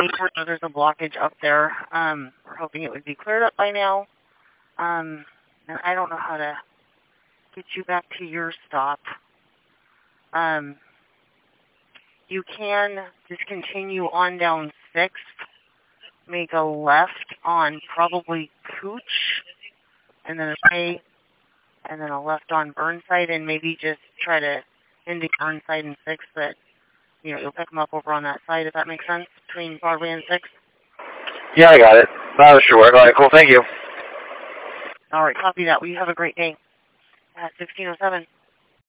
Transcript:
There's a blockage up there. We're hoping it would be cleared up by now. And I don't know how to get you back to your stop. You can discontinue on down 6th, make a left on probably Cooch, and then a left on Burnside, and maybe just try to into Burnside and 6th, but you'll pick them up over on that side, if that makes sense, between Broadway and 6th. Yeah, I got it. That was short. All right, cool. Thank you. All right, copy that. Well, you have a great day. At 1607.